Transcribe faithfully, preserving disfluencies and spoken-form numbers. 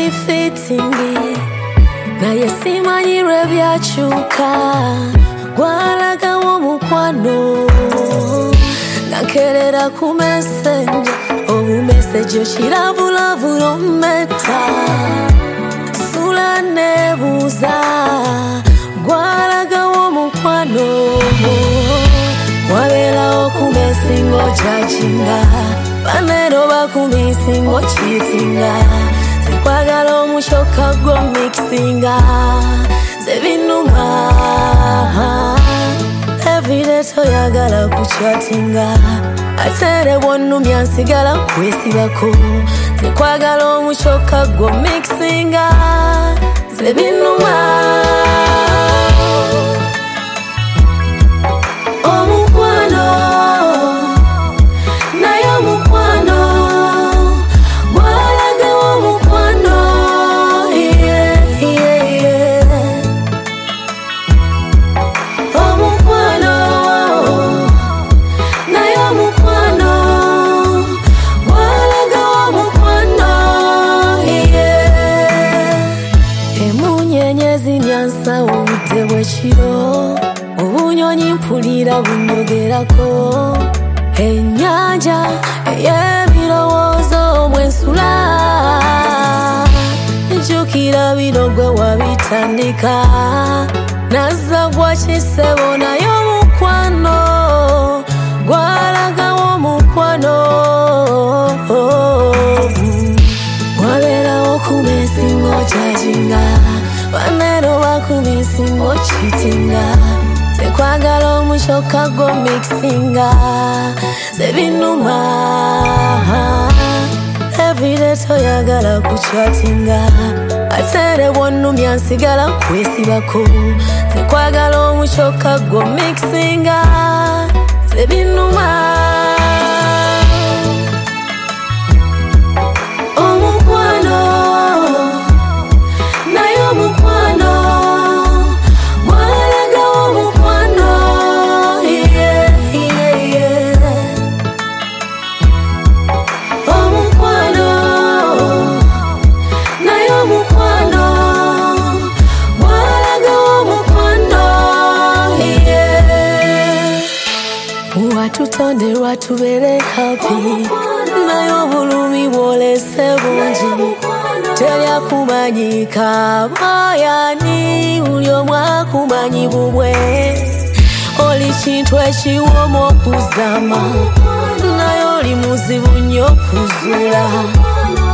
byali fitting naye simanyirwe byakyuka gwalaga omukwano nakerera ku messenger obumesejo kiravulabula ometa sula nebuuza gwalaga omukwano wabeerawo ku mesingo kyajinga banero bakumisingo kitinga sikwagala omushoka gwo mixinga zebinuma everyday toyagala kuchatinga atere bwonnumya nsigala kwesibako sikwagala omushoka gwo mixinga zebinuma omukwano naye omukwano gwalaga omukwano yeah, yeah, yeah. omukwano naye omukwano gwalaga omukwano yeah. emunyenyezi nyansawo obudde bwekiro obunyonyi mpulira bunyogerako ennyanja ey'ebirowoozo mwensula njukira bino gwe wabitandika nazza gwa kisebo naye omukwano gwalaga omukwano wabeerawo ku misingo jajinga banero bakumisingo kitinga sekwagala omushoka gwo mixinga zebinuma everyday toyagala kuchatinga atere bwonnumya nsigala kwesibako sekwagala omushoka gwo mixinga zebinuma omukwano naye omukwano gwalaga omukwano yeah, yeah, yeah. omukwano naye omukwano gwalaga omukwano yeah. watutonderwa tubeere happy naye obulumi bwolese bungi teryakumanyika bayani buli omu akumanyi bubwe oli kintu ekiwooma okuzama naye oli muzibu nnyo okuzuula